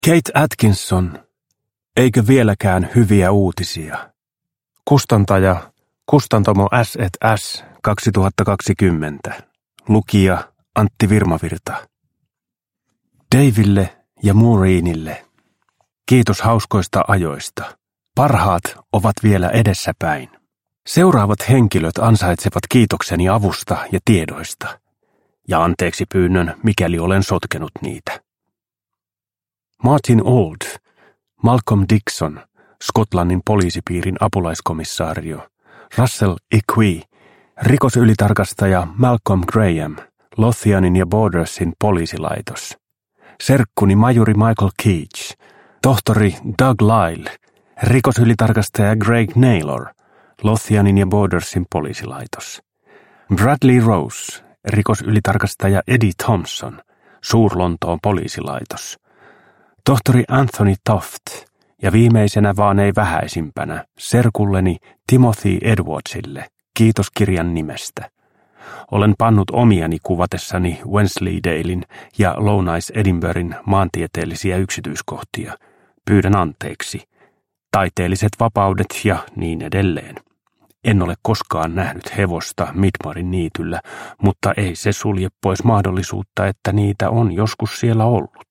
Kate Atkinson, eikö vieläkään hyviä uutisia? Kustantaja, Kustantamo S&S 2020. Lukija Antti Virmavirta. Daville ja Maureenille. Kiitos hauskoista ajoista. Parhaat ovat vielä edessäpäin. Seuraavat henkilöt ansaitsevat kiitokseni avusta ja tiedoista. Ja anteeksi pyynnön, mikäli olen sotkenut niitä. Martin Old, Malcolm Dixon, Skotlannin poliisipiirin apulaiskomissaario, Russell Equi, rikosylitarkastaja Malcolm Graham, Lothianin ja Bordersin poliisilaitos, serkkuni majuri Michael Keach, tohtori Doug Lyle, rikosylitarkastaja Greg Naylor, Lothianin ja Bordersin poliisilaitos, Bradley Rose, rikosylitarkastaja Eddie Thompson, Suur-Lontoon poliisilaitos, tohtori Anthony Toft ja viimeisenä vaan ei vähäisimpänä serkulleni Timothy Edwardsille, kiitos kirjan nimestä. Olen pannut omiani kuvatessani Wensleydalen ja Lounais-Edinburghin maantieteellisiä yksityiskohtia. Pyydän anteeksi. Taiteelliset vapaudet ja niin edelleen. En ole koskaan nähnyt hevosta Midmarin niityllä, mutta ei se sulje pois mahdollisuutta, että niitä on joskus siellä ollut.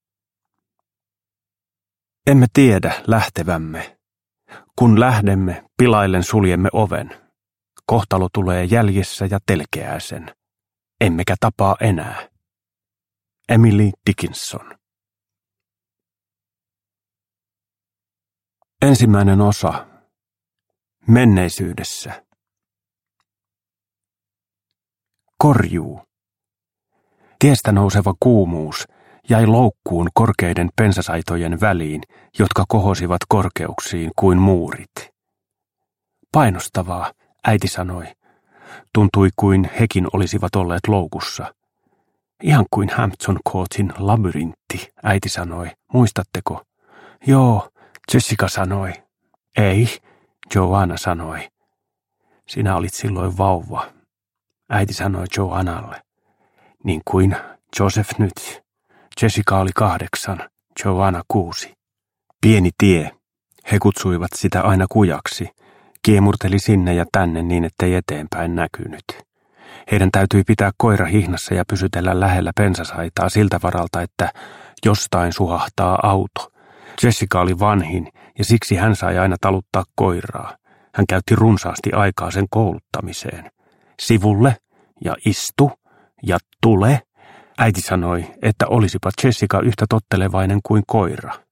Emme tiedä lähtevämme. Kun lähdemme, pilaillen suljemme oven. Kohtalo tulee jäljessä ja telkeää sen. Emmekä tapaa enää. Emily Dickinson. Ensimmäinen osa. Menneisyydessä. Korjuu. Tiestä nouseva kuumuus jäi loukkuun korkeiden pensasaitojen väliin, jotka kohosivat korkeuksiin kuin muurit. Painostavaa, äiti sanoi. Tuntui kuin hekin olisivat olleet loukussa. Ihan kuin Hampton Courtin labyrintti, äiti sanoi. Muistatteko? Joo, Jessica sanoi. Ei, Joanna sanoi. Sinä olit silloin vauva. Äiti sanoi Joannalle. Niin kuin Joseph nyt. Jessica oli 8, Joanna 6. Pieni tie. He kutsuivat sitä aina kujaksi. Kiemurteli sinne ja tänne niin, ettei eteenpäin näkynyt. Heidän täytyi pitää koira hihnassa ja pysytellä lähellä pensasaitaa siltä varalta, että jostain suhahtaa auto. Jessica oli vanhin ja siksi hän sai aina taluttaa koiraa. Hän käytti runsaasti aikaa sen kouluttamiseen. Sivulle ja istu ja tule. Äiti sanoi, että olisipa Jessica yhtä tottelevainen kuin koira.